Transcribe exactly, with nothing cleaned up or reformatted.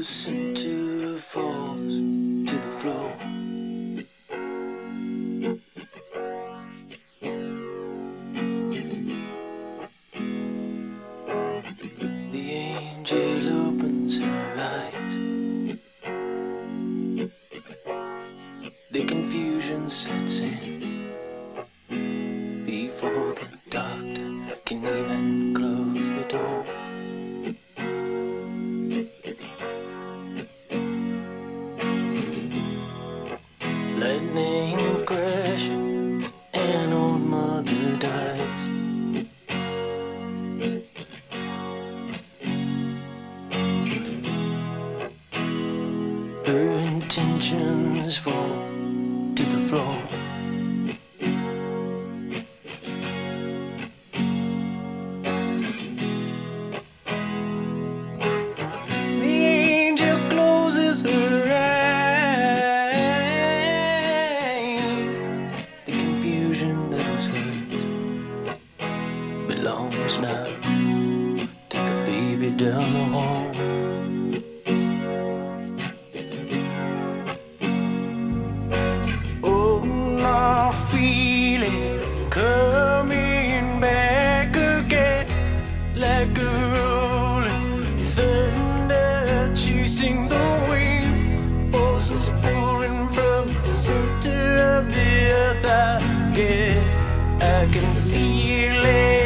listen to falls to the floor. The angel opens her eyes. The confusion sets in before the doctor can even close the door. Lightning crashes and old mother dies. Her intentions fall to the floor. The angel closes her eyes. The confusion that was hers belongs now to the baby down the hall. Feeling coming back again, like a rolling thunder chasing the wind, forces pulling from the center of the earth. I get, I can feel it.